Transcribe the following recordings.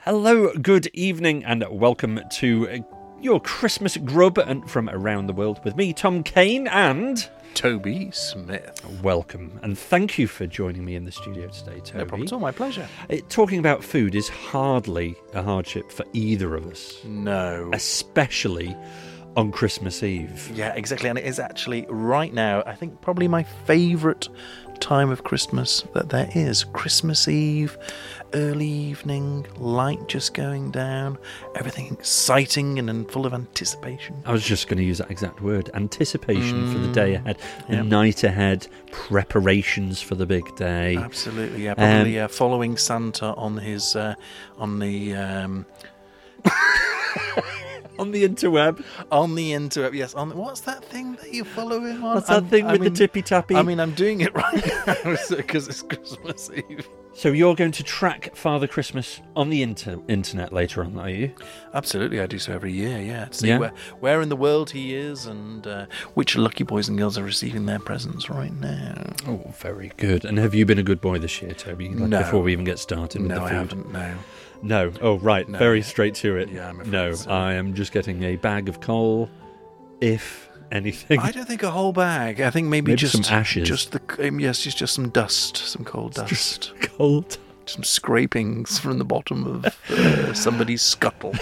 Hello, good evening, and welcome to your Christmas grub and from around the world with me, Tom Kane, and Toby Smith. Welcome, and thank you for joining me in the studio today, Toby. No problem at all, my pleasure. Talking about food is hardly a hardship for either of us. No. Especially on Christmas Eve. Yeah, exactly, and it is actually right now, I think, probably my favourite time of Christmas that there is. Christmas Eve, early evening, light just going down, everything exciting and full of anticipation. I was just going to use that exact word, anticipation for the day ahead, the night ahead, preparations for the big day. Absolutely, yeah, probably following Santa on his, on the interweb. On the interweb, yes. What's that thing that you follow him on? What's that thing with the tippy-tappy? I mean, I'm doing it right now because it's Christmas Eve. So you're going to track Father Christmas on the internet later on, are you? Absolutely, I do so every year, yeah. To see where in the world he is and which lucky boys and girls are receiving their presents right now. Oh, very good. And have you been a good boy this year, Toby? No. Before we even get started with the food? No, I haven't, no. No. Oh, right. No. Very straight to it. Yeah, I'm afraid No, so. I am just getting a bag of coal, if anything. I don't think a whole bag. I think maybe just some ashes. Just just some dust, some cold dust. Just cold. Some scrapings from the bottom of somebody's scuttle.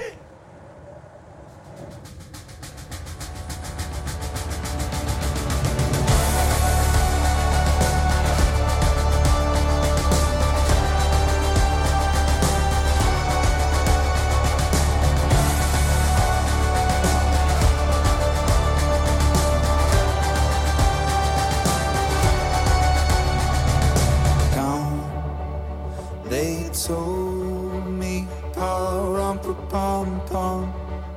They told me, pa-rum-pa-pum-pum,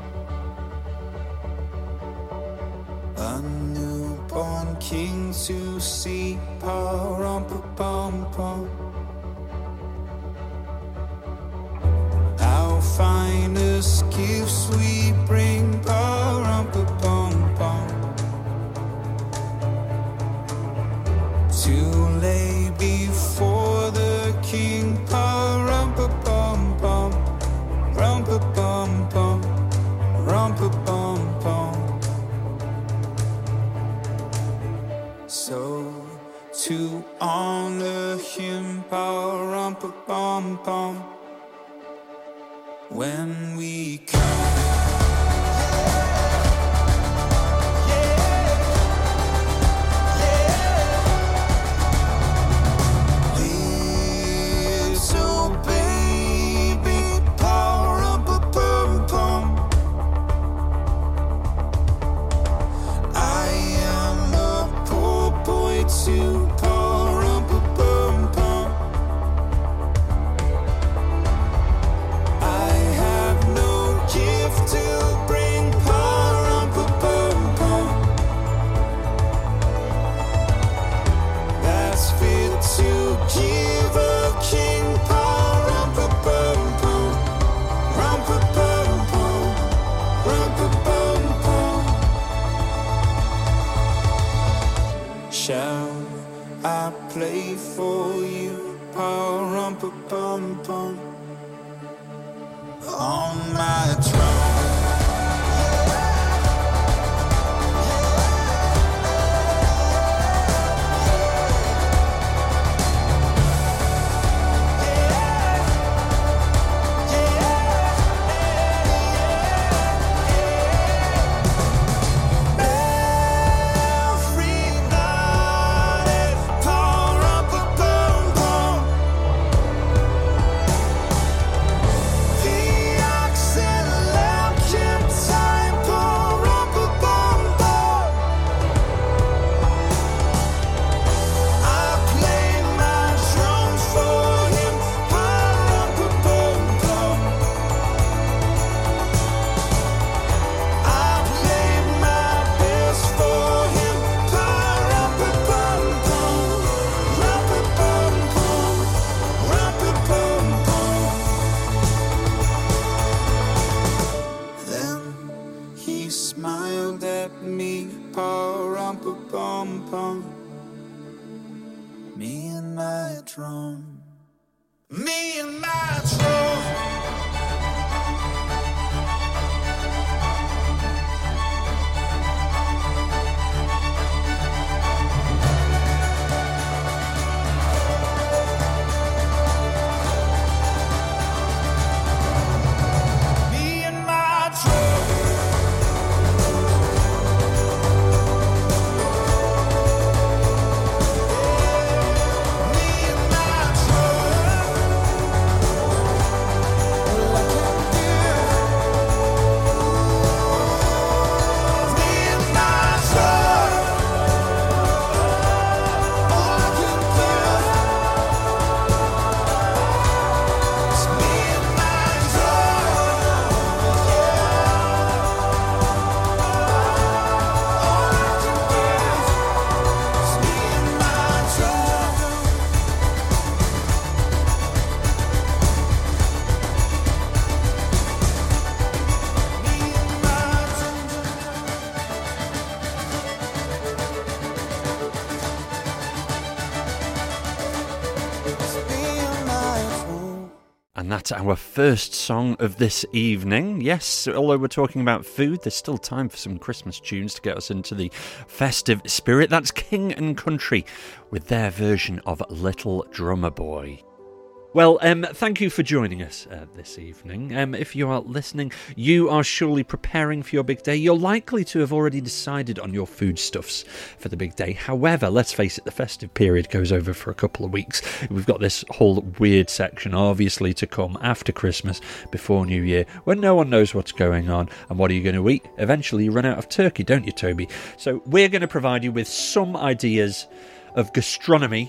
a newborn king to see, pa-rum-pa-pum-pum. Our finest gifts we bring, pa-rum-pa-pum-pum, to lay before the king, pa-rum-pa-pum-pum, rum-pa-pum-pum, rum-pa-pum-pum. So to honor him, pa-rum-pa-pum-pum, when we come. Shall I play for you, pa-rum-pa-pum-pum, on my throne? pa-rum-pa-pum-pum. Me and my drum. Me and my drum. And that's our first song of this evening. Yes, although we're talking about food, there's still time for some Christmas tunes to get us into the festive spirit. That's King and Country with their version of Little Drummer Boy. Well, thank you for joining us this evening. If you are listening, you are surely preparing for your big day. You're likely to have already decided on your foodstuffs for the big day. However, let's face it, the festive period goes over for a couple of weeks. We've got this whole weird section, obviously, to come after Christmas, before New Year, when no one knows what's going on. And what are you going to eat? Eventually, you run out of turkey, don't you, Toby? So we're going to provide you with some ideas of gastronomy.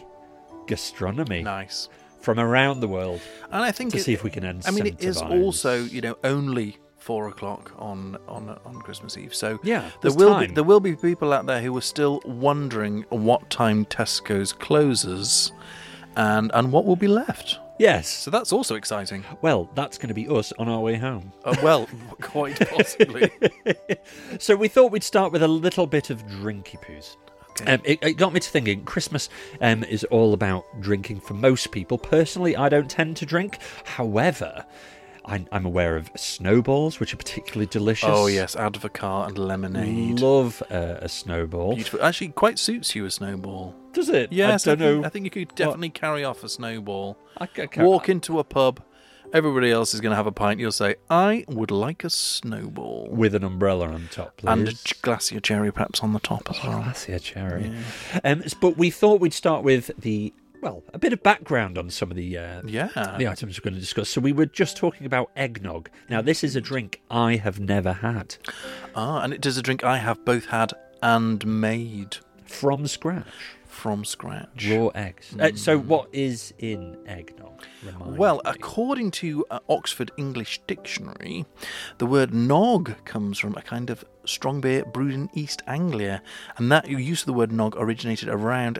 Nice. From around the world, and I think to see if we can end. I mean, it is also, only 4 o'clock on Christmas Eve. So yeah, there will be people out there who are still wondering what time Tesco's closes, and what will be left. Yes, so that's also exciting. Well, that's going to be us on our way home. Well, quite possibly. So we thought we'd start with a little bit of drinky poos. It got me to thinking, Christmas is all about drinking for most people. Personally, I don't tend to drink. However, I'm aware of snowballs, which are particularly delicious. Oh, yes, Advocaat and lemonade. Love a snowball. Beautiful. Actually, quite suits you, a snowball. Does it? Yes, I don't know. I think you could definitely carry off a snowball. I Walk into a pub. Everybody else is going to have a pint. You'll say, I would like a snowball. With an umbrella on top, please. And a glacier cherry perhaps on the top as well. Glacier cherry. Yeah. But we thought we'd start with a bit of background on some of the items we're going to discuss. So we were just talking about eggnog. Now, this is a drink I have never had. And it is a drink I have both had and made. From scratch? From scratch. Raw eggs. So what is in eggnog? According to Oxford English Dictionary, the word nog comes from a kind of strong beer brewed in East Anglia, and that use of the word nog originated around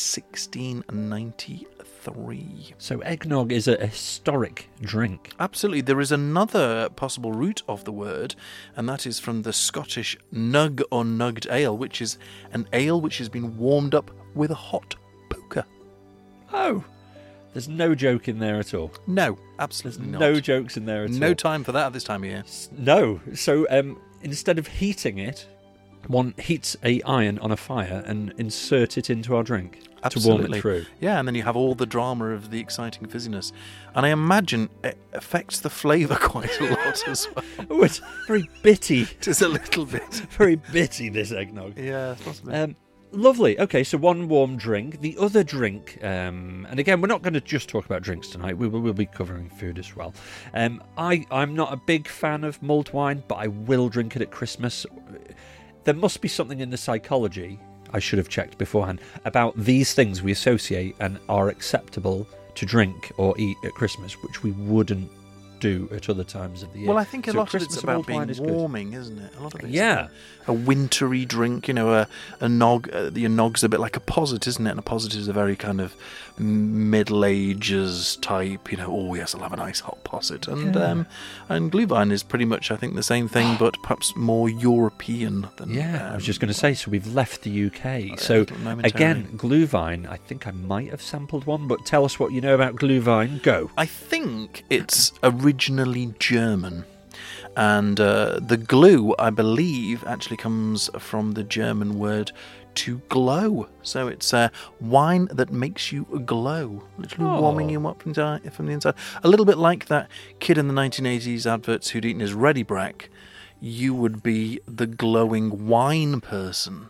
1693. So eggnog is a historic drink. Absolutely. There is another possible root of the word, and that is from the Scottish nug or nugged ale, which is an ale which has been warmed up with a hot poker. Oh, there's no joke in there at all. No, absolutely not. No jokes in there at all. No time for that at this time of year. No. So instead of heating it, one heats a iron on a fire and insert it into our drink to warm it through. Yeah, and then you have all the drama of the exciting fizziness. And I imagine it affects the flavour quite a lot as well. Oh, it's very bitty. Just a little bit. Very bitty, this eggnog. Yeah, possibly. Lovely. Okay, so one warm drink. The other drink, and again, we're not going to just talk about drinks tonight. We'll be covering food as well. I'm not a big fan of mulled wine, but I will drink it at Christmas. There must be something in the psychology, I should have checked beforehand, about these things we associate and are acceptable to drink or eat at Christmas, which we wouldn't do at other times of the year. Well, I think a lot Christmas of it's about being warming, good. Isn't it? A lot of it's a wintry drink, a nog. The nog's a bit like a posset, isn't it? And a posset is a very kind of Middle Ages type, oh yes, I'll have a nice hot posset. And and Glühwein is pretty much, I think, the same thing, but perhaps more European than... Yeah, I was just going to say, so we've left the UK. So again, Glühwein, I think I might have sampled one, but tell us what you know about Glühwein. Go. I think it's originally German. And the glue, I believe, actually comes from the German word to glow. So it's wine that makes you glow, literally warming you up from the inside. A little bit like that kid in the 1980s adverts who'd eaten his Ready Brek. You would be the glowing wine person.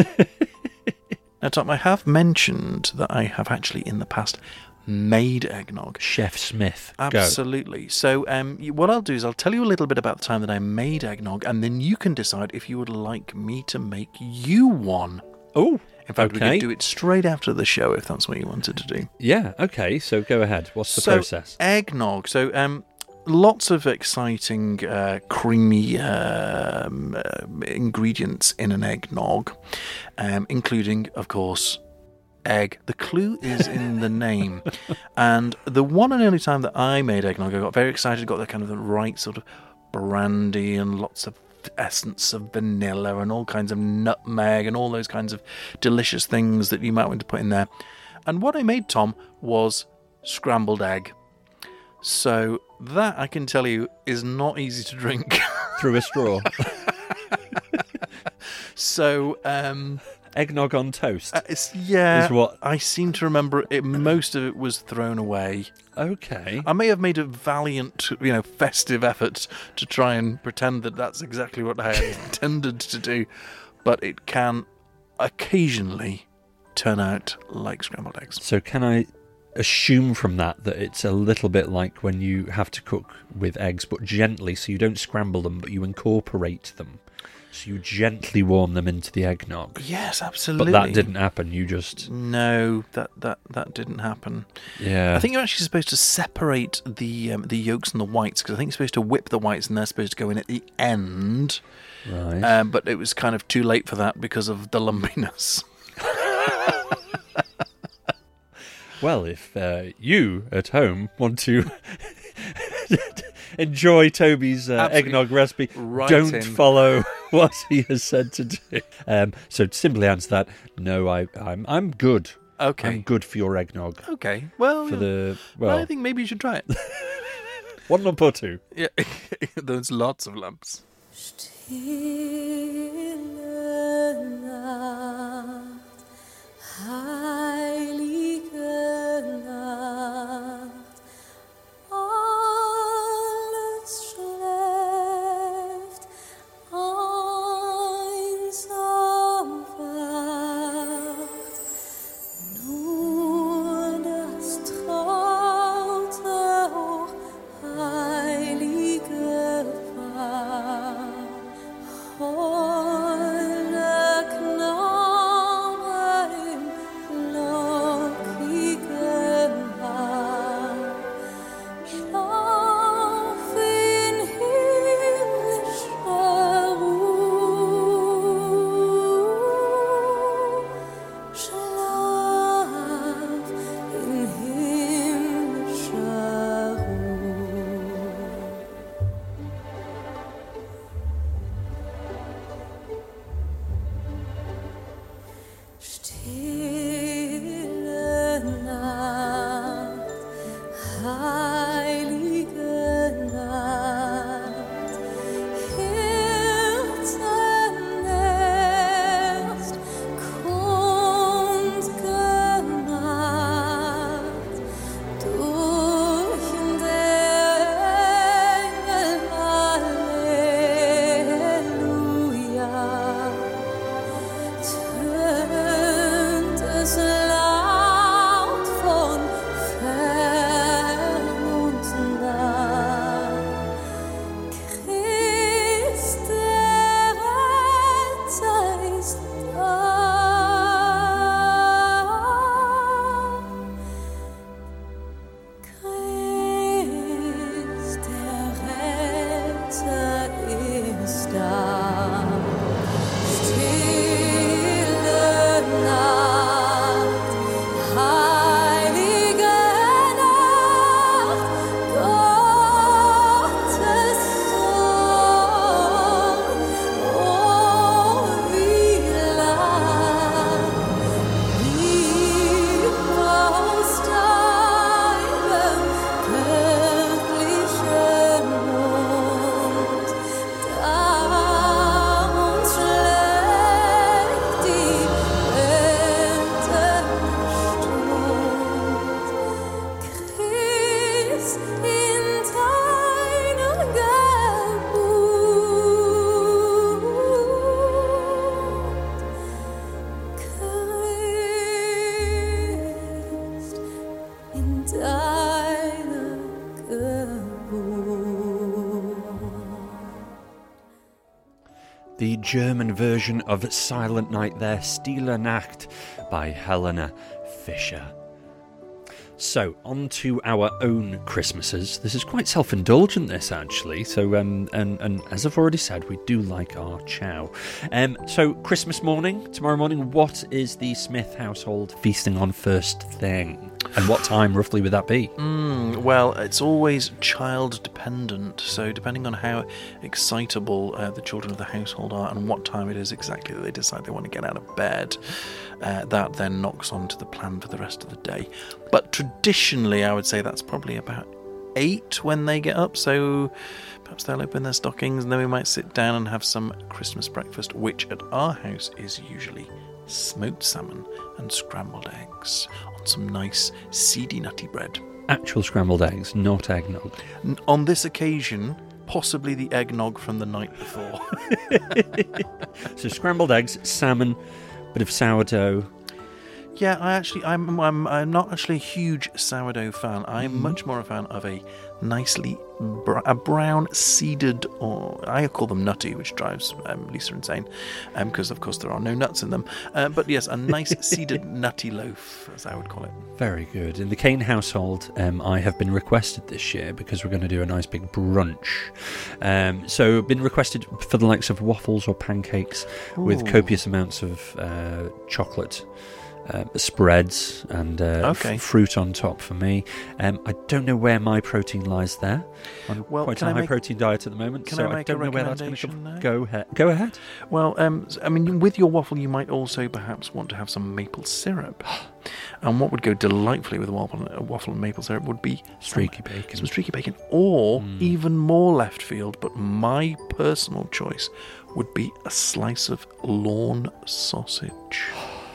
Now, Tom, I have mentioned that I have actually in the past made eggnog. Chef Smith. Absolutely. Go. So what I'll do is I'll tell you a little bit about the time that I made eggnog, and then you can decide if you would like me to make you one. Oh, in fact, we could do it straight after the show if that's what you wanted to do. Yeah, okay. So go ahead. What's the process? Eggnog. So lots of exciting, creamy ingredients in an eggnog, including, of course, egg. The clue is in the name. And the one and only time that I made eggnog, I got very excited, got the kind of the right sort of brandy and lots of essence of vanilla and all kinds of nutmeg and all those kinds of delicious things that you might want to put in there. And what I made, Tom, was scrambled egg. So that, I can tell you, is not easy to drink. Through a straw. So, Eggnog on toast. is what- I seem to remember it. Most of it was thrown away. Okay. I may have made a valiant, festive effort to try and pretend that that's exactly what I had intended to do, but it can occasionally turn out like scrambled eggs. So can I assume from that it's a little bit like when you have to cook with eggs, but gently, so you don't scramble them, but you incorporate them. So you gently warm them into the eggnog. Yes, absolutely. But that didn't happen. You just... No, that didn't happen. Yeah. I think you're actually supposed to separate the yolks and the whites, because I think you're supposed to whip the whites and they're supposed to go in at the end. Right. But it was kind of too late for that because of the lumpiness. Well, if you at home want to enjoy Toby's eggnog recipe, Right don't in. follow what he has said to do. So to simply answer that, no, I'm good. Okay. I'm good for your eggnog. Okay. Well, For the I think maybe you should try it. 1 lump or 2. Yeah. There's lots of lumps. Stille Nacht, heilige Nacht, alles schläft, einsam wacht, nur das traute hochheilige Paar. Holle Knabe im lockigen Haar, schlaf in himmlischer Ruhe, schlaf in himmlischer Ruhe. Stille Nacht, heilige Nacht, Herzenernst, kundgemacht, durch der Engel Halleluja. Tönt es laut von fern und nah. Christ, der Retter, ist da. Christ, der Retter, ist da. Stille Nacht, heilige Nacht, Gottes Sohn, oh wie lang blieb aus deinem göttlichen Mund, da uns schlägt die Entenstund. Christ in deiner Geburt, Christ in deiner Geburt. The German version of Silent Night there, Stille Nacht, by Helena Fischer. So, on to our own Christmases. This is quite self-indulgent, this, actually. So, and as I've already said, we do like our chow. So, Christmas morning, tomorrow morning, what is the Smith household feasting on first thing? And what time, roughly, would that be? Well, it's always child dependent, so depending on how excitable the children of the household are and what time it is exactly that they decide they want to get out of bed, that then knocks on to the plan for the rest of the day. But traditionally, I would say that's probably about 8 when they get up, so perhaps they'll open their stockings and then we might sit down and have some Christmas breakfast, which at our house is usually smoked salmon and scrambled eggs on some nice seedy nutty bread. Actual scrambled eggs, not eggnog. On this occasion, possibly the eggnog from the night before. So scrambled eggs, salmon, bit of sourdough. Yeah, I'm not actually a huge sourdough fan. I'm much more a fan of a nicely a brown seeded, or I call them nutty, which drives Lisa insane, because of course there are no nuts in them. But yes, a nice seeded nutty loaf, as I would call it. Very good. In the Kane household, I have been requested this year because we're going to do a nice big brunch. So been requested for the likes of waffles or pancakes with copious amounts of chocolate. Spreads and fruit on top for me. I don't know where my protein lies there. I'm quite a high protein diet at the moment, so I don't know where that's going to come. Go ahead. Well, I mean, with your waffle, you might also perhaps want to have some maple syrup. And what would go delightfully with a waffle and maple syrup would be streaky bacon. Some streaky bacon, or even more left field, but my personal choice would be a slice of lawn sausage.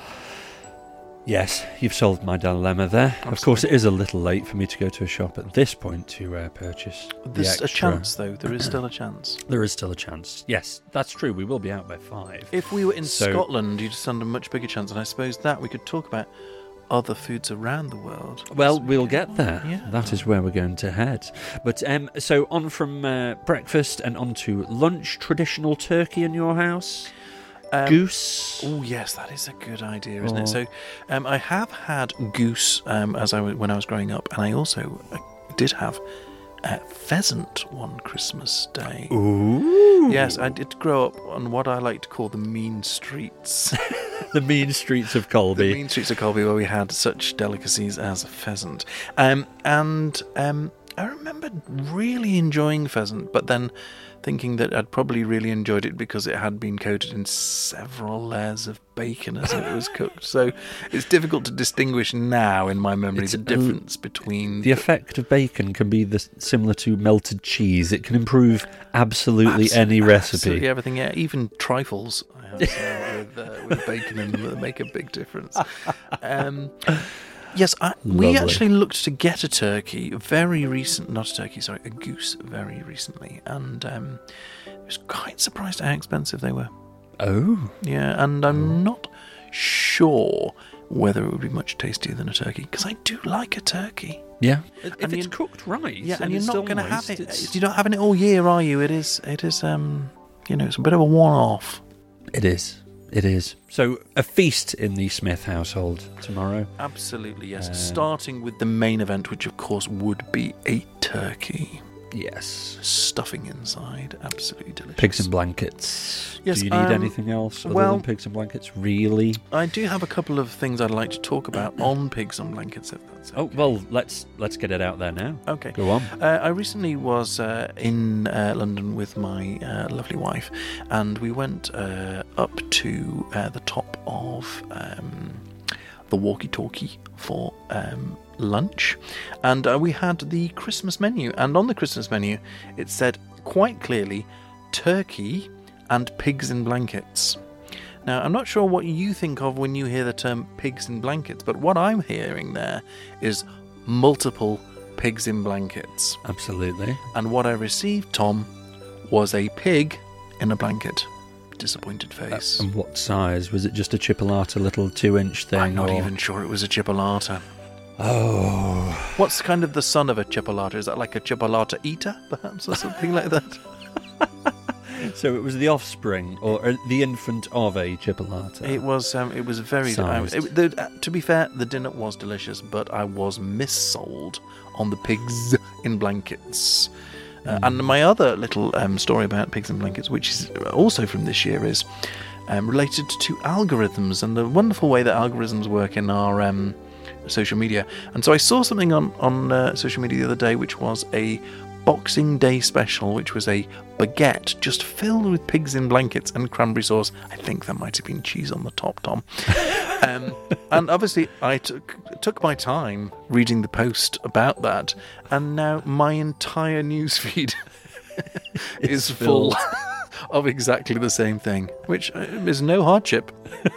Yes, you've solved my dilemma there. Absolutely. Of course, it is a little late for me to go to a shop at this point to purchase There's the extra. a chance, though. There is still a chance. There is still a chance. Yes, that's true. We will be out by 5. If we were in Scotland, you'd stand a much bigger chance. And I suppose that we could talk about other foods around the world. Well, we'll get there. Yeah. That is where we're going to head. But so on from breakfast and on to lunch. Traditional turkey in your house? Goose. Oh yes, that is a good idea, isn't it? So, I have had goose when I was growing up, and I also did have pheasant one Christmas day. Ooh. Yes, I did grow up on what I like to call the mean streets. The mean streets of Colby. The mean streets of Colby, where we had such delicacies as pheasant, and I remember really enjoying pheasant, but then thinking that I'd probably really enjoyed it because it had been coated in several layers of bacon as it was cooked. So it's difficult to distinguish now in my memory the difference between... The effect of bacon can be similar to melted cheese. It can improve absolutely any recipe. Absolutely everything, yeah. Even trifles I have with bacon in them that make a big difference. Yes, we actually looked to get a goose very recently, and I was quite surprised at how expensive they were. Oh. Yeah, and I'm not sure whether it would be much tastier than a turkey, because I do like a turkey. Yeah, if it's cooked right. Yeah, and you're not going to have it. You're not having it all year, are you? It is. It's a bit of a one-off. It is. It is. So, a feast in the Smith household tomorrow? Absolutely, yes. Starting with the main event, which of course would be a turkey. Yes. Stuffing inside. Absolutely delicious. Pigs and blankets. Yes, do you need anything else other than pigs and blankets, really? I do have a couple of things I'd like to talk about on pigs and blankets, if that's okay. Oh, well, let's get it out there now. Okay. Go on. I recently was in London with my lovely wife, and we went up to the top of the walkie-talkie for lunch, and we had the Christmas menu, and on the Christmas menu it said quite clearly turkey and pigs in blankets. Now, I'm not sure what you think of when you hear the term pigs in blankets, but what I'm hearing there is multiple pigs in blankets. Absolutely. And what I received, Tom, was a pig in a blanket. Disappointed face. And what size? Was it just a chipolata little 2-inch thing? I'm not even sure it was a chipolata. Oh. What's kind of the son of a chipolata? Is that like a chipolata eater, perhaps, or something like that? So it was the offspring, or the infant of a chipolata. It was very... to be fair, the dinner was delicious, but I was missold on the pigs in blankets. And my other little story about pigs in blankets, which is also from this year, is related to algorithms and the wonderful way that algorithms work in our social media. And so I saw something on social media the other day, which was a Boxing Day special, which was a baguette just filled with pigs in blankets and cranberry sauce. I think there might have been cheese on the top, Tom. And obviously, I took my time reading the post about that, and now my entire newsfeed is full of exactly the same thing, which is no hardship.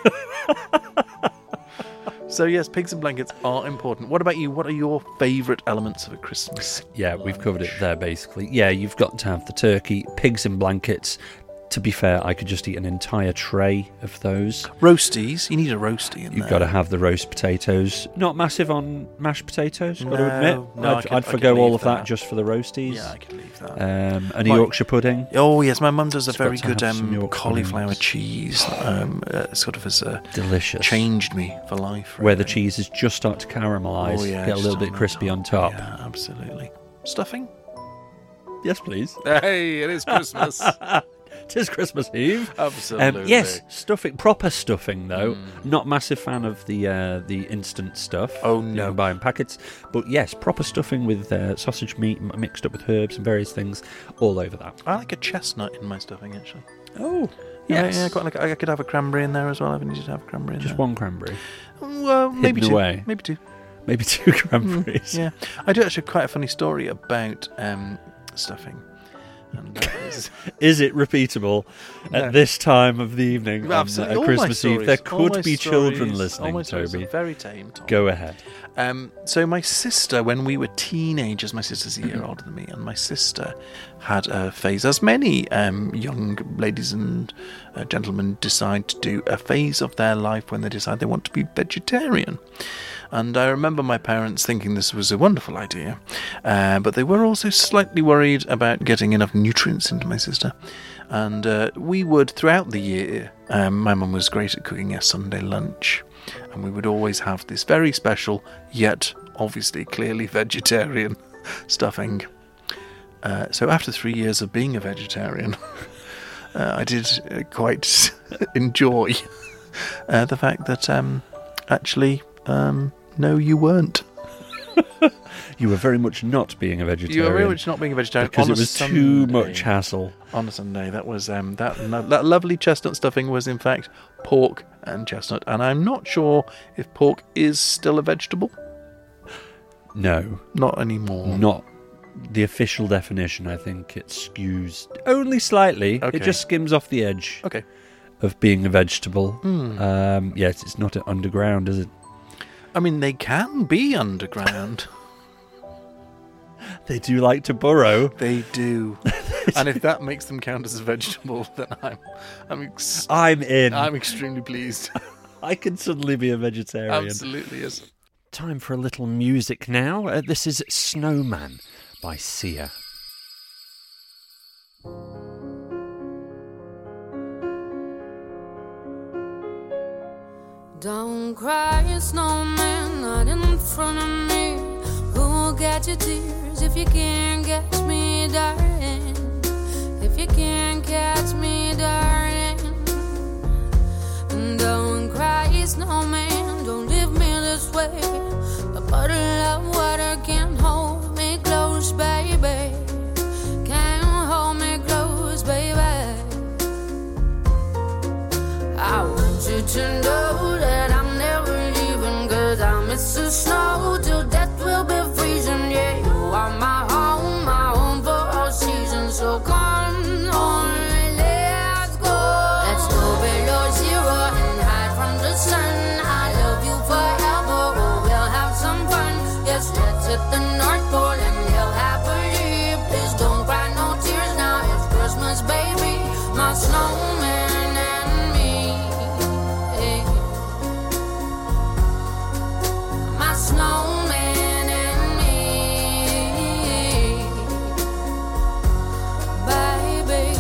So yes, pigs and blankets are important. What about you? What are your favourite elements of a Christmas? Yeah, we've covered it there, basically. Yeah, you've got to have the turkey, pigs and blankets. To be fair, I could just eat an entire tray of those. Roasties. You need a roastie in there. You've got to have the roast potatoes. Not massive on mashed potatoes, got to admit. No, I'd forgo all of that just for the roasties. Yeah, I could leave that. And a Yorkshire pudding. Oh, yes, my mum does a It's very got to good have some Yorkshire cauliflower puddings. cheese, sort of as a... Delicious. Changed me for life. Where the really. cheeses just start to caramelise, Oh, yeah, get a little just bit crispy on top. Yeah, absolutely. Stuffing? Yes, please. Hey, it is Christmas. Tis Christmas Eve. Absolutely. Yes, stuffing, proper stuffing though. Not massive fan of the instant stuff. Oh, You no. can buy in packets. But yes, proper stuffing with sausage meat mixed up with herbs and various things all over that. I like a chestnut in my stuffing, actually. Oh, Yeah, quite like. I could have a cranberry in there as well. I needed to have a cranberry in Just there. one cranberry. Well, maybe Hidden two. away. Maybe two. Maybe 2 cranberries. Yeah, I do actually quite a funny story about stuffing. And Is it repeatable No. at this time of the evening on absolutely. All my Christmas Eve? stories- There all could my be stories- children all listening, my stories Toby. are very tame, Tom. Go ahead. So my sister, when we were teenagers, my sister's a year older than me, and my sister had a phase, as many young ladies and gentlemen decide to do, a phase of their life when they decide they want to be vegetarian. And I remember my parents thinking this was a wonderful idea, but they were also slightly worried about getting enough nutrients into my sister. And we would, throughout the year, my mum was great at cooking a Sunday lunch, and we would always have this very special, yet obviously clearly vegetarian stuffing. So after 3 years of being a vegetarian, I did quite enjoy the fact that actually, no, you weren't. You were very much not being a vegetarian. You were very much not being a vegetarian because on it a was Sunday. too much hassle. On a Sunday, that was that lovely chestnut stuffing was in fact pork and chestnut, and I'm not sure if pork is still a vegetable. No, Not anymore. not the official definition. I think it skews only slightly. Okay. It just skims off the edge Okay. of being a vegetable. Yes, it's not underground, is it? I mean, they can be underground. They do like to burrow. They do. And if that makes them count as a vegetable, then I'm in. I'm extremely pleased. I can suddenly be a vegetarian. Absolutely, yes. Time for a little music now. This is Snowman by Sia. Don't cry, snowman, not in front of me. Who'll get your tears if you can't catch me, darling? If you can't catch me, darling. Don't cry, snowman, don't leave me this way. A bottle of water can't hold me close, baby. Can't hold me close, baby. I want you to know that I'm never leaving, 'cause I miss the snow till death will be freezing. Yeah, you are my home for all seasons. So come on, let's go. Let's go below zero and hide from the sun. I love you forever, oh, we'll have some fun. Yes, let's hit the North Pole and live happily. Please don't cry no tears now, it's Christmas, baby. My snowman and me. My snowman and me, baby.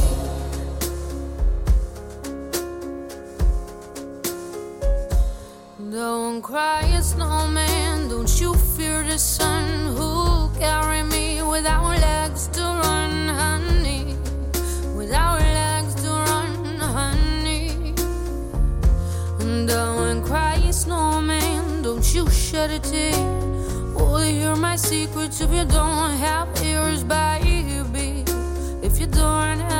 Don't cry, snowman, don't you fear the sun. Who'll carry me without legs to run, honey? Without legs to run, honey. Don't cry, snowman, don't you shed a tear. Oh, hear my secrets if you don't have ears, baby. If you don't have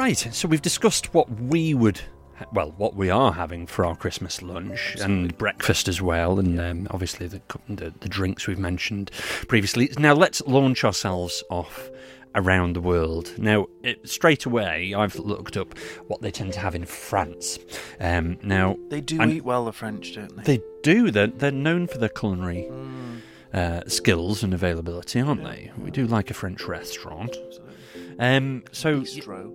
Right, so we've discussed what we are having for our Christmas lunch and breakfast as well, and obviously the drinks we've mentioned previously. Now let's launch ourselves off around the world. Now, straight away, I've looked up what they tend to have in France. Now They do eat well, the French, don't they? They do. They're known for their culinary skills and availability, aren't they? We do like a French restaurant. Bistro.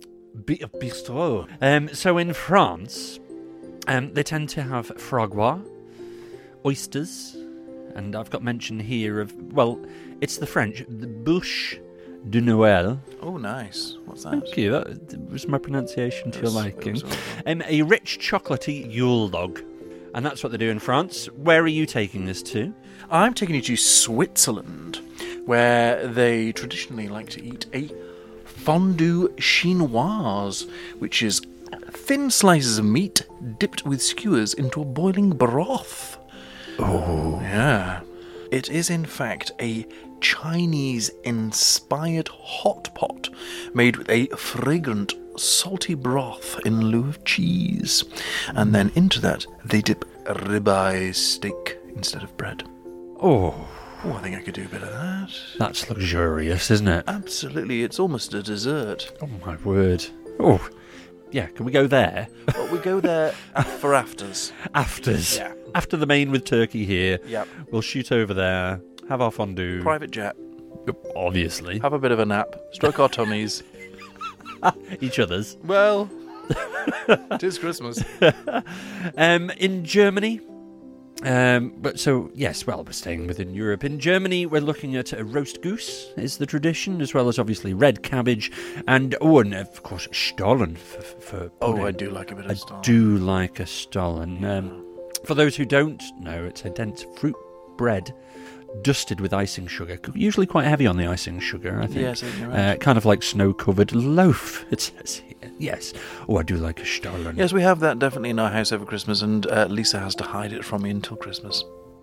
Bistro. So in France, they tend to have foie gras, oysters, and I've got mention here of, it's the French, the bûche de Noël. Oh, nice. What's that? Thank you. That was my pronunciation to your liking. That was A rich chocolatey Yule log. And that's what they do in France. Where are you taking this to? I'm taking you to Switzerland, where they traditionally like to eat a fondue chinoise, which is thin slices of meat dipped with skewers into a boiling broth. Oh. Yeah. It is, in fact, a Chinese-inspired hot pot made with a fragrant, salty broth in lieu of cheese. And then into that, they dip ribeye steak instead of bread. Oh, I think I could do a bit of that. that's luxurious, isn't it? Absolutely, it's almost a dessert. Oh, my word. Oh, yeah, can we go there? But we go there for afters. Afters. Yeah. After the main with turkey here. Yep. We'll shoot over there, have our fondue. Private jet. Obviously. Have a bit of a nap. Stroke our tummies. Each other's. Well, it is Christmas. In Germany, we're staying within Europe. In Germany, we're looking at a roast goose is the tradition, as well as obviously red cabbage, and of course Stollen for pudding. I do like a bit of stollen. I do like a Stollen. For those who don't know, it's a dense fruit bread dusted with icing sugar, usually quite heavy on the icing sugar, I think. Yes, I think you're right. Kind of like snow-covered loaf, it says here. Yes. Oh, I do like a Stollen. Yes, we have that definitely in our house over Christmas, and Lisa has to hide it from me until Christmas.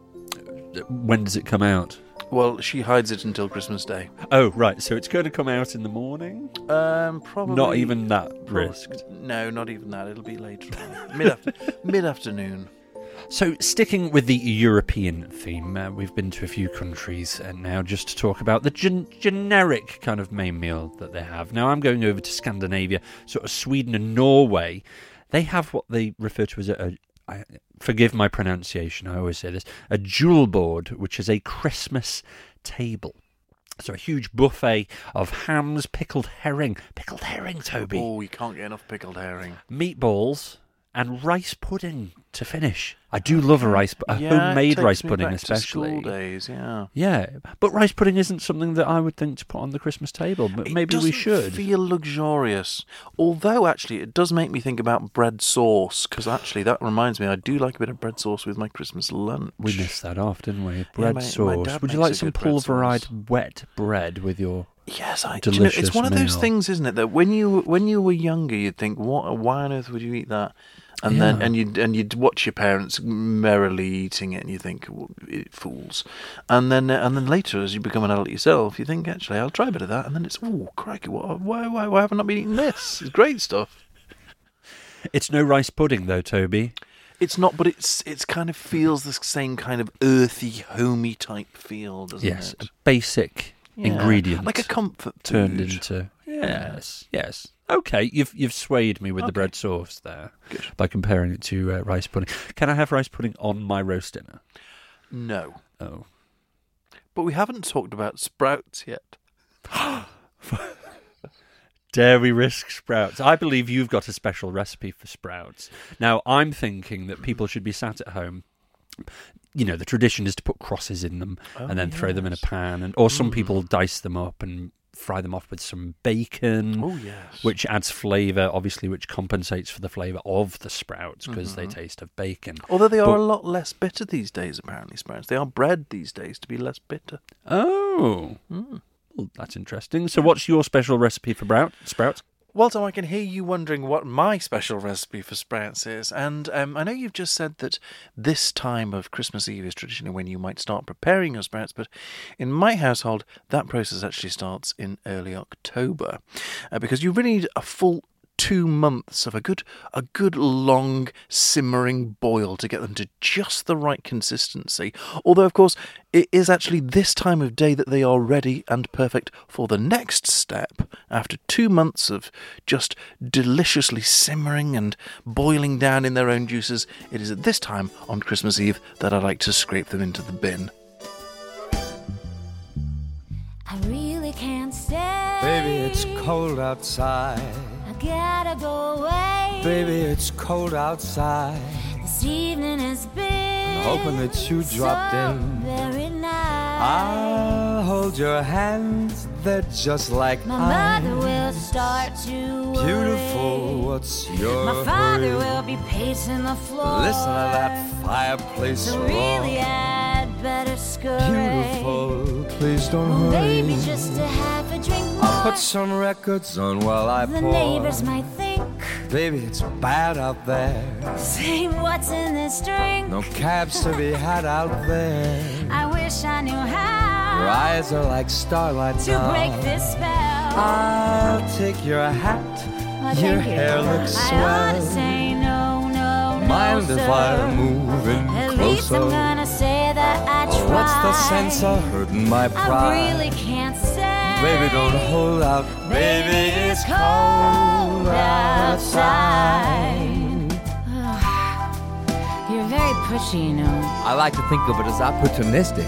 When does it come out? Well, she hides it until Christmas Day. Oh, right. So it's going to come out in the morning? Probably. Not even that risked. No, not even that. It'll be later on. Mid-afternoon. So, sticking with the European theme, we've been to a few countries now just to talk about the generic kind of main meal that they have. Now, I'm going over to Scandinavia, sort of Sweden and Norway. They have what they refer to as forgive my pronunciation, I always say this, a julebord, which is a Christmas table. So a huge buffet of hams, pickled herring, Toby. Oh, you can't get enough pickled herring. Meatballs and rice pudding to finish. I do love a homemade rice pudding, especially. School days, yeah. Yeah, but rice pudding isn't something that I would think to put on the Christmas table. But maybe we should. It doesn't feel luxurious. Although, actually, it does make me think about bread sauce, because actually, that reminds me, I do like a bit of bread sauce with my Christmas lunch. We missed that off, didn't we? Bread my sauce. dad Would you makes like a some good bread pulverised wet bread with your? Yes, delicious it's one of those meal. things, isn't it? That when you were younger, you'd think, why on earth would you eat that? And Yeah. then you'd watch your parents merrily eating it, and you think, fools. And then later, as you become an adult yourself, you think, actually, I'll try a bit of that. And then it's, crikey, why haven't I been eating this? It's great stuff. It's no rice pudding though, Toby. It's not, but it's kind of feels the same kind of earthy, homey type feel, doesn't Yes, it? a basic ingredient, like a comfort food. turned into. Yes. Okay, you've swayed me with the bread sauce there. Good. By comparing it to rice pudding. Can I have rice pudding on my roast dinner? No, Oh, but we haven't talked about sprouts yet. dare we risk sprouts? I believe you've got a special recipe for sprouts. Now, I'm thinking that people should be sat at home. You know, the tradition is to put crosses in them and then throw them in a pan, or some people dice them up and fry them off with some bacon. Oh, yes. Which adds flavour, obviously, which compensates for the flavour of the sprouts because they taste of bacon. Although they are a lot less bitter these days, apparently, sprouts. They are bred these days to be less bitter. Oh, well, that's interesting. So what's your special recipe for sprouts? Well, Tom, I can hear you wondering what my special recipe for sprouts is. And I know you've just said that this time of Christmas Eve is traditionally when you might start preparing your sprouts, but in my household, that process actually starts in early October. Because you really need a full 2 months of a good long simmering boil to get them to just the right consistency. Although, of course, it is actually this time of day that they are ready and perfect for the next step. After 2 months of just deliciously simmering and boiling down in their own juices, it is at this time on Christmas Eve that I like to scrape them into the bin. I really can't stay. Baby, it's cold outside. I gotta go away. Baby, it's cold outside. This evening has been Hoping that you dropped in. very nice. I'll hold your hands, they're just like My ice. mother will start to worry. Beautiful, what's your My father hurry? will be pacing the floor. Listen to that fireplace So roar. really I'd better scurry. Beautiful, please don't Well, hurry. maybe just a half a drink more. I'll put some records on while I The pour. neighbors might think, Baby, it's bad out there. say what's in this drink. No cabs to be had out there. I wish I knew how Your eyes are like starlight to now. break this spell. I'll take your hat. Oh, Your thank you. hair looks I swell. ought to say no, no, no, Mind sir. if I move in At least I'm closer? gonna say that I tried. Oh, what's the sense of hurting my I pride? really can't say. Baby, don't hold out. Baby, it's cold outside. You're very pushy, you know. I like to think of it as opportunistic.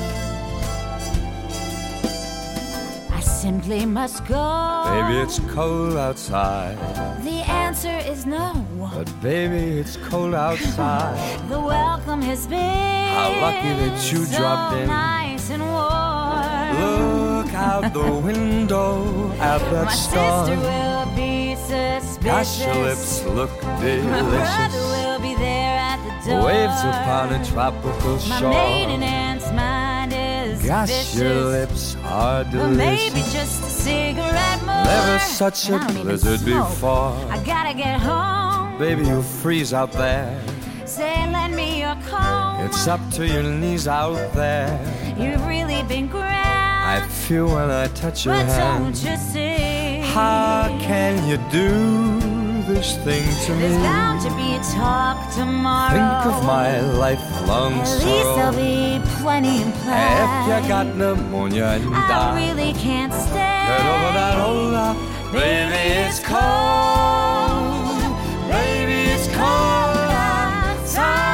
I simply must go. Baby, it's cold outside. The answer is no. But baby, it's cold outside. The welcome has been How lucky that you so dropped in. nice and warm. Look out the window at that My storm. sister will be suspicious. Gosh, your lips look My brother delicious. will be there at the door. Waves upon a tropical My shore. maiden aunt's mind is Gosh, vicious. your lips are Or maybe delicious. just a cigarette more. Never such a I don't even blizzard smoke. before. I gotta get home. Baby, you'll freeze out there. Say, lend me your comb. It's up to your knees out there. You've really been grand. I feel when I touch your But hand. don't you see? How can you do this thing to me? There's bound to be a talk tomorrow. Think of my lifelong At least there'll sorrow. be plenty in play. If you got pneumonia and I die, really can't stay. get over that old love. Baby, it's cold. Baby, it's cold outside.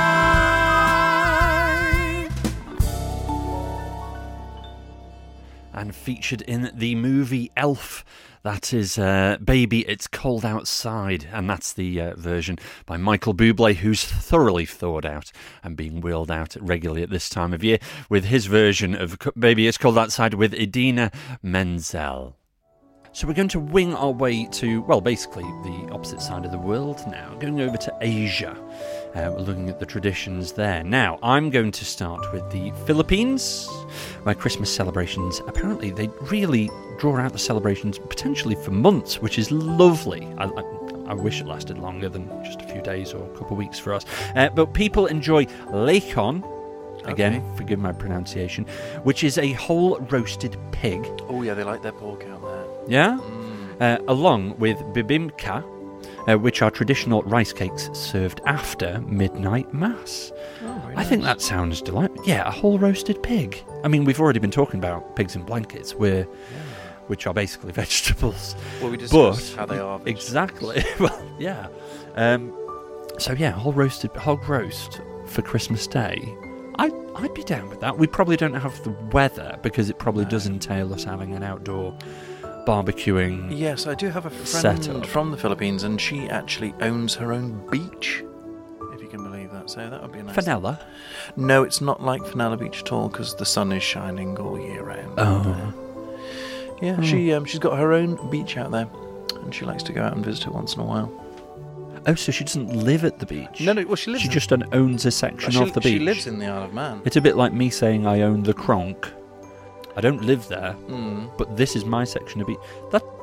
And featured in the movie Elf. That is Baby, It's Cold Outside, and that's the version by Michael Bublé, who's thoroughly thawed out and being wheeled out regularly at this time of year, with his version of Baby, It's Cold Outside with Idina Menzel. So we're going to wing our way to, well, basically the opposite side of the world now, going over to Asia. We're looking at the traditions there. Now, I'm going to start with the Philippines, where Christmas celebrations, apparently they really draw out the celebrations potentially for months, which is lovely. I wish it lasted longer than just a few days or a couple of weeks for us. But people enjoy lechon, again, forgive my pronunciation, which is a whole roasted pig. Oh, yeah, they like their pork out there. Yeah? Along with bibimka, which are traditional rice cakes served after midnight mass. I think that sounds delightful. Yeah, a whole roasted pig. I mean, we've already been talking about pigs in blankets, which are basically vegetables. Well, we discussed how they are vegetables. Exactly. Well, yeah. So yeah, hog roast for Christmas Day. I'd be down with that. We probably don't have the weather because it probably does entail us having an outdoor barbecuing. Yes, I do have a Setup. friend from the Philippines, and she actually owns her own beach, if you can believe that. So that would be a nice. Fenella. No, it's not like Fenella Beach at all because the sun is shining all year round. Oh. Yeah, she's got her own beach out there, and she likes to go out and visit it once in a while. Oh, so she doesn't live at the beach? No, well, she lives. She just owns a section of the beach. She lives in the Isle of Man. It's a bit like me saying I own the Cronk. I don't live there, Mm. but this is my section of beach.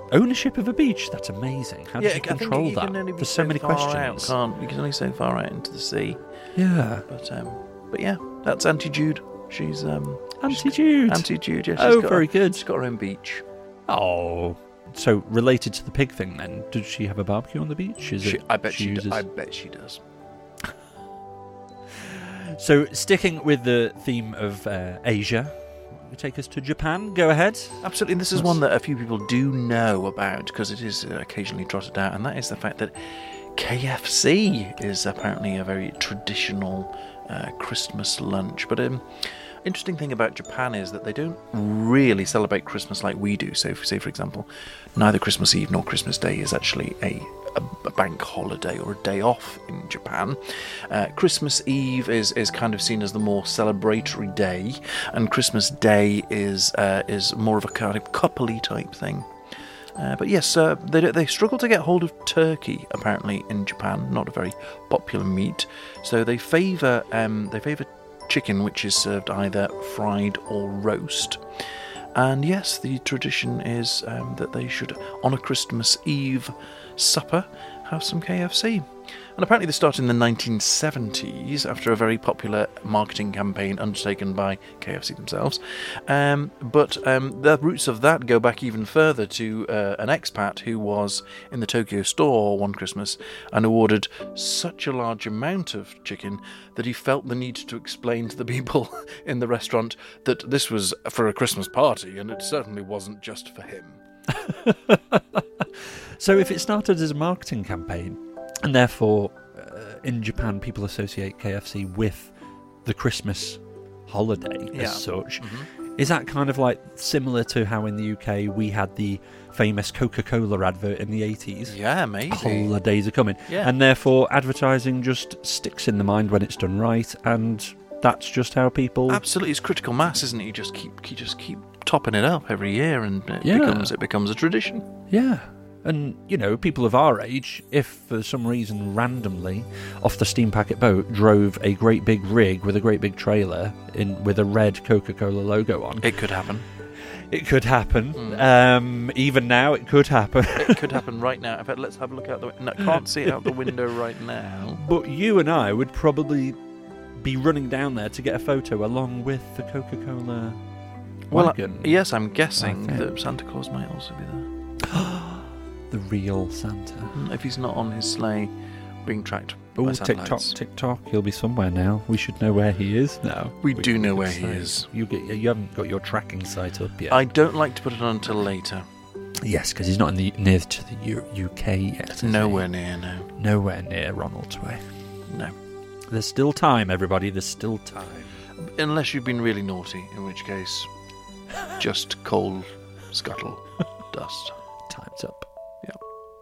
Ownership of a beach? That's amazing. How do you control you that? can only be There's so many far questions. Out, you can only so far out into the sea. Yeah. But yeah, that's Auntie Jude. She's Auntie Jude. Auntie Jude. Yeah, Very good. She's got her own beach. Oh. So related to the pig thing, then, did she have a barbecue on the beach? I bet she does. So, sticking with the theme of Asia, we take us to Japan. Go ahead. Absolutely, and this is one that a few people do know about because it is occasionally trotted out, and that is the fact that KFC is apparently a very traditional Christmas lunch. But interesting thing about Japan is that they don't really celebrate Christmas like we do. So, say for example, neither Christmas Eve nor Christmas Day is actually a bank holiday or a day off in Japan. Christmas Eve is kind of seen as the more celebratory day, and Christmas Day is more of a kind of coupley type thing. But yes, they struggle to get hold of turkey apparently in Japan. Not a very popular meat, so they favour chicken, which is served either fried or roast. And yes, the tradition is that they should, on a Christmas Eve supper, have some KFC. And apparently they started in the 1970s after a very popular marketing campaign undertaken by KFC themselves. But the roots of that go back even further to an expat who was in the Tokyo store one Christmas and ordered such a large amount of chicken that he felt the need to explain to the people in the restaurant that this was for a Christmas party and it certainly wasn't just for him. So if it started as a marketing campaign, and therefore in Japan people associate KFC with the Christmas holiday as such, is that kind of like similar to how in the UK we had the famous Coca-Cola advert in the 80s? Yeah, maybe. Holidays are coming. Yeah. And therefore advertising just sticks in the mind when it's done right, and that's just how people... Absolutely, it's critical mass, isn't it? You just keep topping it up every year, and it becomes a tradition. Yeah. And, you know, people of our age, if for some reason randomly off the steam packet boat drove a great big rig with a great big trailer with a red Coca-Cola logo on... It could happen. It could happen. Even now, it could happen. It could happen right now. In fact, let's have a look out the window. I can't see it out the window right now. But you and I would probably be running down there to get a photo along with the Coca-Cola wagon. Yes, I'm guessing that Santa Claus might also be there. The real Santa. If he's not on his sleigh being tracked by Oh, satellites. TikTok, he'll be somewhere now. We should know where he is now. We do know where he is. You haven't got your tracking site up yet. I don't like to put it on until later. Yes, because he's not near to the UK yet. Nowhere near, no. Nowhere near Ronald's Way. No. There's still time, everybody. There's still time. Unless you've been really naughty, in which case, just coal scuttle dust. Time's up. Yep.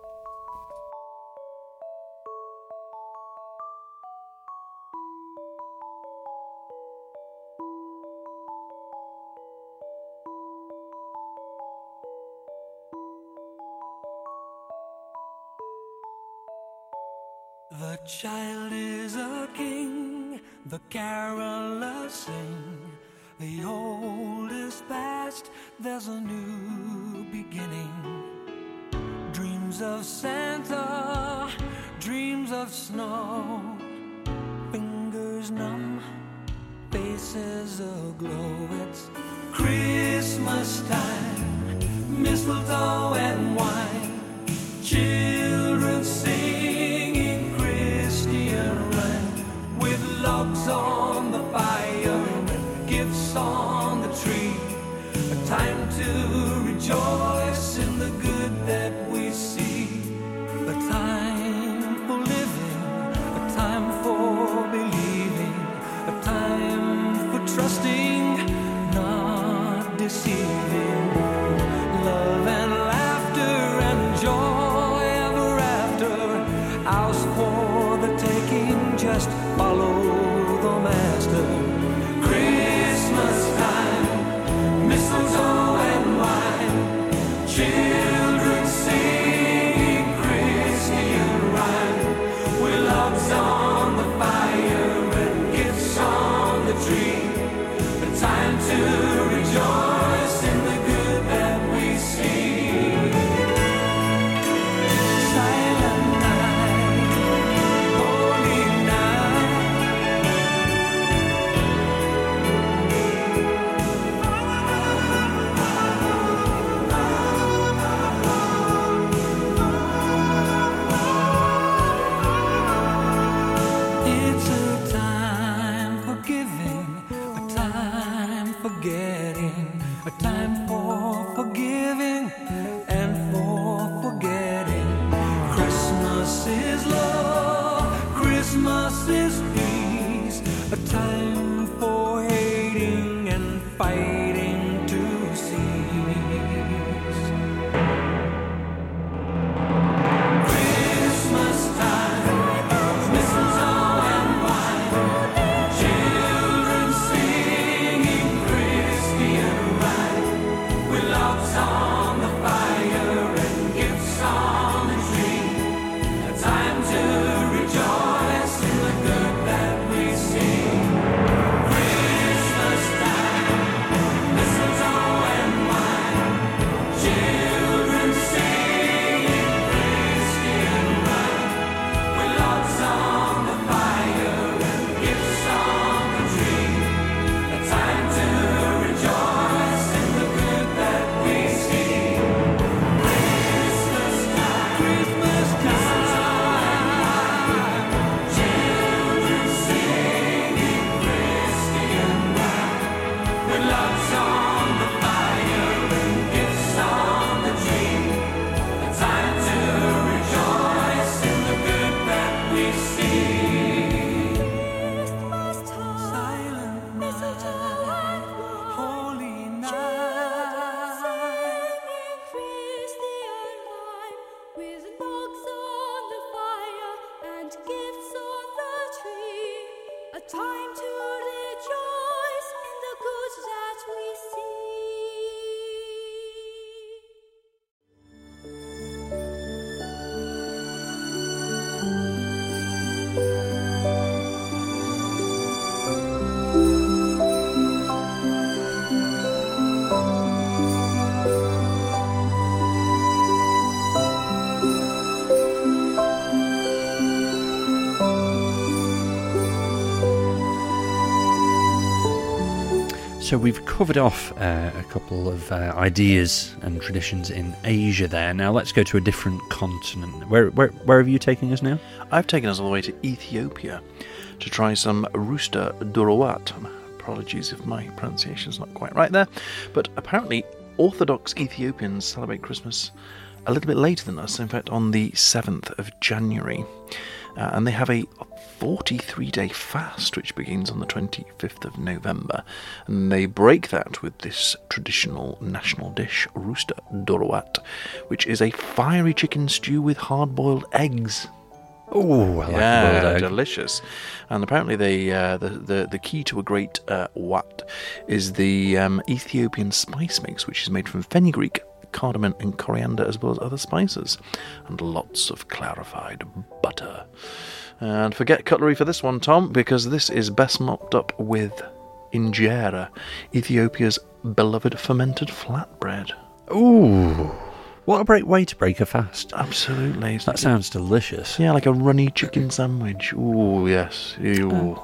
The child is a king, the carolers sing. The old is past, there's a new beginning. Dreams of Santa, dreams of snow. Fingers numb, faces aglow. It's Christmas time, mistletoe and wine. Children singing Christian rhyme, with logs on the fire, gifts on the tree. A time to rejoice in the good that we see. A time for living, a time for believing, a time for trusting, not deceiving. Love and laughter and joy ever after. Ours for the taking, just follow the master. Christmas time, mistletoe and wine. Children sing Christian rhyme, with logs on the fire and gifts on the tree. A time to rejoice in the good that we see. forgetting, a time for forgiving and for forgetting. Christmas is love, Christmas is peace, a time for hating and fighting to cease. Christmas time, mistletoe and wine, children singing Christian rhyme, with logs on the fire and gifts on the tree, a time to rejoice in the good that we see. Christmas time, mistletoe and wine, children singing Christian rhyme, with logs on the fire and gifts on the tree, a time to rejoice in the good that we see. Christmas time, Christmas time, children singing Christian rhyme, with logs on the fire and gifts on the tree, a time to rejoice in the good that we see. Christmas time, silent night, holy night, singing Christian rhyme, with logs on the fire and gifts on the tree, a time to rejoice in the good that we see. So we've covered off a couple of ideas and traditions in Asia there. Now let's go to a different continent. Where are you taking us now? I've taken us all the way to Ethiopia to try some rooster duruat. Apologies if my pronunciation's not quite right there. But apparently Orthodox Ethiopians celebrate Christmas a little bit later than us, in fact on the 7th of January. And they have a 43-day fast, which begins on the 25th of November. And they break that with this traditional national dish, rooster duruat, which is a fiery chicken stew with hard-boiled eggs. Oh, I like a boiled egg. Delicious. And apparently the key to a great wat is the Ethiopian spice mix, which is made from fenugreek, cardamom and coriander, as well as other spices, and lots of clarified butter. And forget cutlery for this one, Tom, because this is best mopped up with injera, Ethiopia's beloved fermented flatbread. Ooh, what a great way to break a fast. Absolutely. That sounds delicious. Yeah, like a runny chicken sandwich. Ooh, yes. Ooh.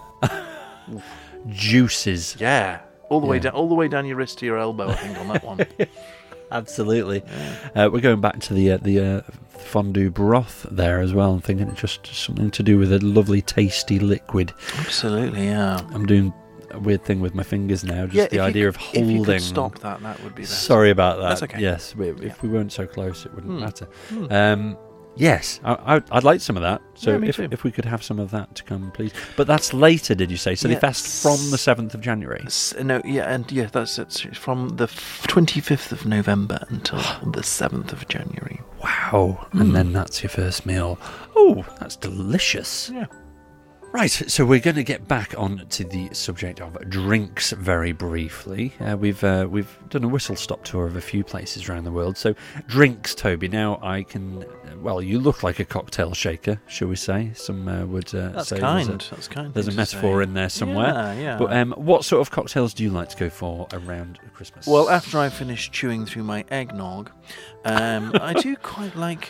Juices. Yeah. All the way down your wrist to your elbow, I think, on that one. Absolutely. Yeah. We're going back to the fondue broth there as well. I'm thinking it's just something to do with a lovely, tasty liquid. Absolutely, yeah. I'm doing a weird thing with my fingers now. Just the idea of holding. If you could stop that would be better. Sorry about that. That's okay. Yes, if we weren't so close, it wouldn't matter. Yes, I'd like some of that. So if we could have some of that to come, please. But that's later, did you say? So they fast from the 7th of January? That's it. From the 25th of November until the 7th of January. Wow. And then that's your first meal. Oh, that's delicious. Yeah. Right, so we're going to get back on to the subject of drinks very briefly. We've done a whistle-stop tour of a few places around the world. So drinks, Toby. Now I can. Well, you look like a cocktail shaker, shall we say? Some would that's say kind. That's kind. There's a metaphor in there somewhere. Yeah. But what sort of cocktails do you like to go for around Christmas? Well, after I finish chewing through my eggnog, I do quite like.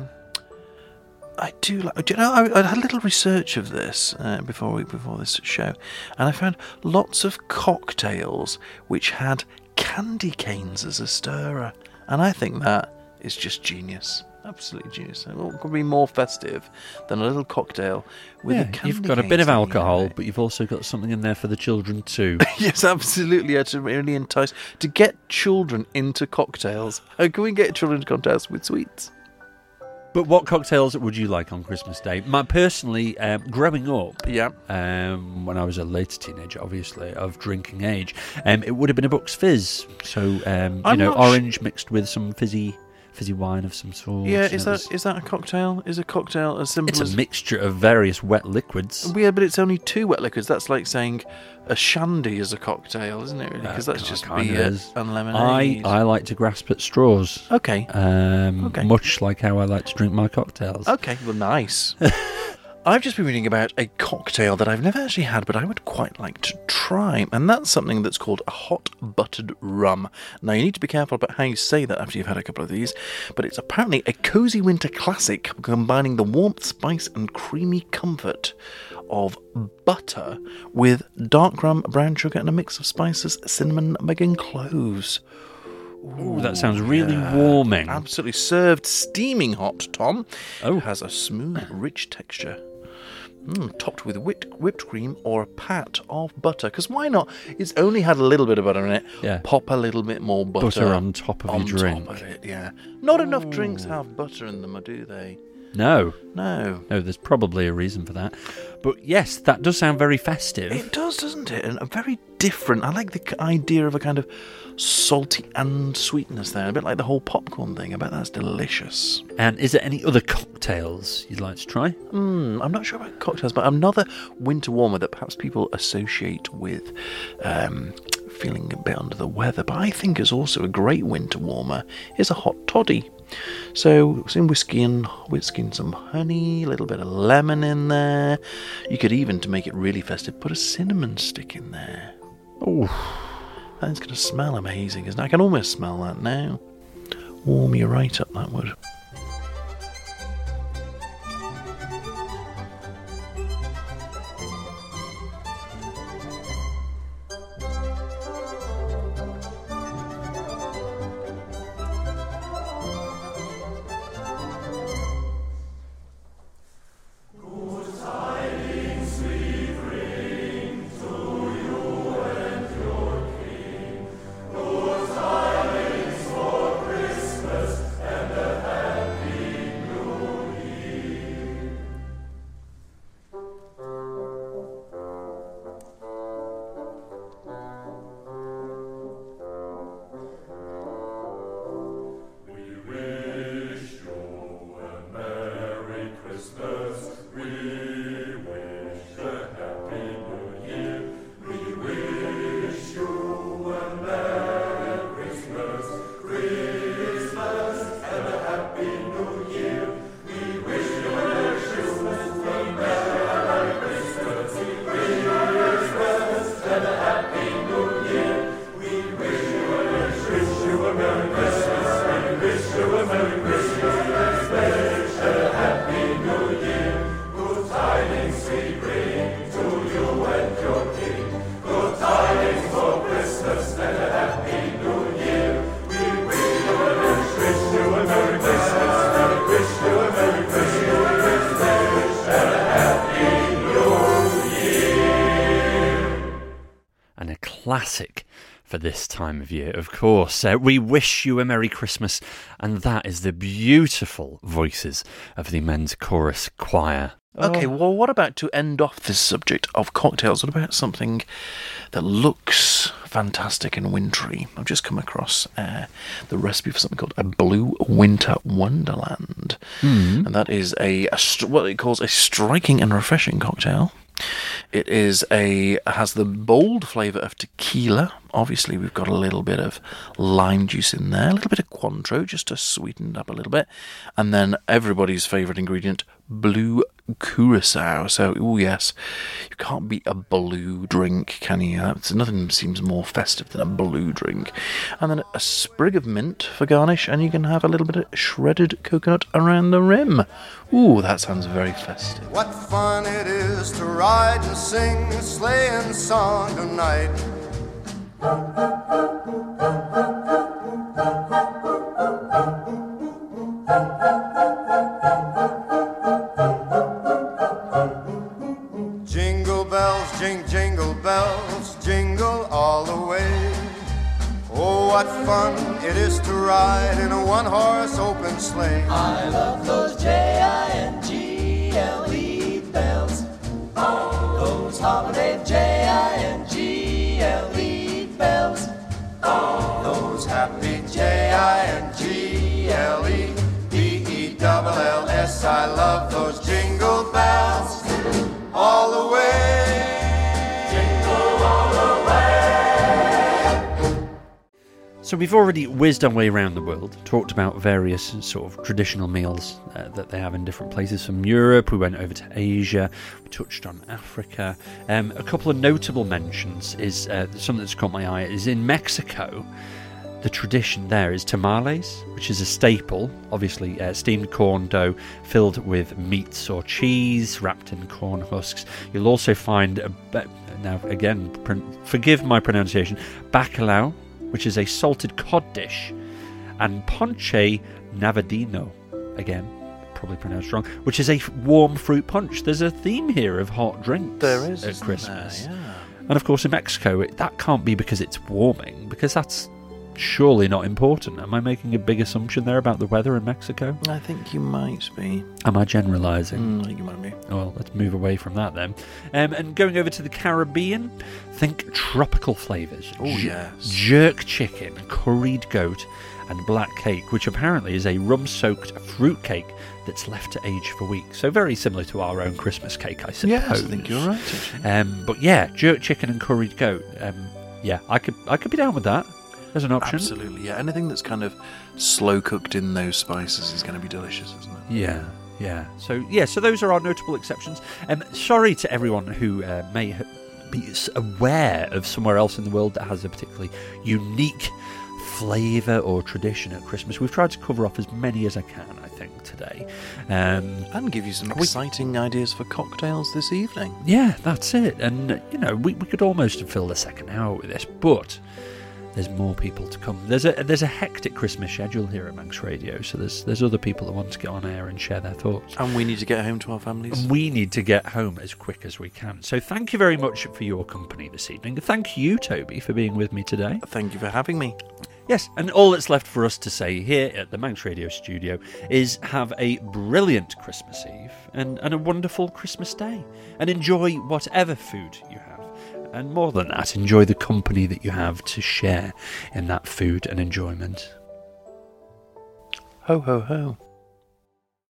I do like. Do you know? I had a little research of this before this show, and I found lots of cocktails which had candy canes as a stirrer, and I think that is just genius. Absolutely genius. What could be more festive than a little cocktail with a candy you've got a cane bit of sitting in alcohol, it? but you've also got something in there for the children too. Yes, absolutely. Yeah, to really entice, to get children into cocktails. How can we get children into cocktails with sweets? But what cocktails would you like on Christmas Day? Personally, growing up, Yeah. when I was a later teenager, obviously, of drinking age, it would have been a Bucks Fizz. So, I'm not orange mixed with some fizzy wine of some sort. Yeah, and is that a cocktail? Is a cocktail as simple It's as... a mixture of various wet liquids. Yeah, but it's only 2 wet liquids. That's like saying a shandy is a cocktail, isn't it? Really? Because that's just kinda beer is. and lemonade. I like to grasp at straws. Okay. Okay. Much like how I like to drink my cocktails. Okay, well, nice. I've just been reading about a cocktail that I've never actually had, but I would quite like to try, and that's something that's called a hot buttered rum. Now, you need to be careful about how you say that after you've had a couple of these, but it's apparently a cosy winter classic, combining the warmth, spice, and creamy comfort of butter with dark rum, brown sugar, and a mix of spices, cinnamon, nutmeg, and cloves. Ooh, that sounds really warming. Absolutely. Served steaming hot, Tom. Oh. Has a smooth, rich texture. Topped with whipped cream or a pat of butter. Because why not? It's only had a little bit of butter in it. Yeah. Pop a little bit more butter on top of your drink. On top of it, yeah. Not enough drinks have butter in them, do they? No, there's probably a reason for that. But yes, that does sound very festive. It does, doesn't it? And a very different. I like the idea of a kind of salty and sweetness there. A bit like the whole popcorn thing. I bet that's delicious. And is there any other cocktails you'd like to try? I'm not sure about cocktails, but another winter warmer that perhaps people associate with feeling a bit under the weather, but I think is also a great winter warmer, is a hot toddy. So some whiskey and some honey, a little bit of lemon in there. You could even, to make it really festive, put a cinnamon stick in there. Oh, that's going to smell amazing, isn't it? I can almost smell that now. Warm you right up, that would. Classic for this time of year, of course. We wish you a Merry Christmas, and that is the beautiful voices of the Men's Chorus Choir. Okay, well, what about, to end off this subject of cocktails, what about something that looks fantastic and wintry? I've just come across the recipe for something called a Blue Winter Wonderland. And that is what it calls a striking and refreshing cocktail. It has the bold flavour of tequila. Obviously, we've got a little bit of lime juice in there, a little bit of Cointreau just to sweeten it up a little bit, and then everybody's favourite ingredient, blue curacao. So, oh yes, you can't beat a blue drink, can you? Nothing seems more festive than a blue drink. And then a sprig of mint for garnish, and you can have a little bit of shredded coconut around the rim. Ooh, that sounds very festive. What fun it is to ride and sing a sleighing song tonight. all the way. Oh, what fun it is to ride in a one-horse open sleigh. I love those Jingle bells. Those holiday Jingle bells. Those happy Jingle-bells. I love those jingle bells all the way. Jingle all the way. So we've already whizzed our way around the world, talked about various sort of traditional meals that they have in different places from Europe. We went over to Asia, we touched on Africa. A couple of notable mentions is something that's caught my eye is in Mexico. The tradition there is tamales, which is a staple, obviously steamed corn dough filled with meats or cheese wrapped in corn husks. You'll also find, now again, forgive my pronunciation, bacalao, which is a salted cod dish, and ponche navadino, again, probably pronounced wrong, which is a warm fruit punch. There's a theme here of hot drinks There is, at Christmas. there? Yeah. And of course in Mexico, that can't be because it's warming, because that's surely not important. Am I making a big assumption there about the weather in Mexico? I think you might be. Am I generalising? I think you might be. Well, let's move away from that then. And going over to the Caribbean, think tropical flavours. Oh, yes. Jerk chicken, curried goat, and black cake, which apparently is a rum-soaked fruit cake that's left to age for weeks. So very similar to our own Christmas cake, I suppose. Yes, I think you're right, actually. But yeah, jerk chicken and curried goat. Yeah, I could be down with that as an option. Absolutely, yeah. Anything that's kind of slow cooked in those spices is going to be delicious, isn't it? Yeah. So those are our notable exceptions. Sorry to everyone who may be aware of somewhere else in the world that has a particularly unique flavour or tradition at Christmas. We've tried to cover off as many as I can, I think, today. And give you some exciting ideas for cocktails this evening. Yeah, that's it. And, we could almost fill the second hour with this, but there's more people to come. There's a hectic Christmas schedule here at Manx Radio, so there's other people that want to get on air and share their thoughts. And we need to get home to our families. We need to get home as quick as we can. So thank you very much for your company this evening. Thank you, Toby, for being with me today. Thank you for having me. Yes, and all that's left for us to say here at the Manx Radio studio is have a brilliant Christmas Eve and a wonderful Christmas Day. And enjoy whatever food you have. And more than that, enjoy the company that you have to share in that food and enjoyment. Ho, ho, ho.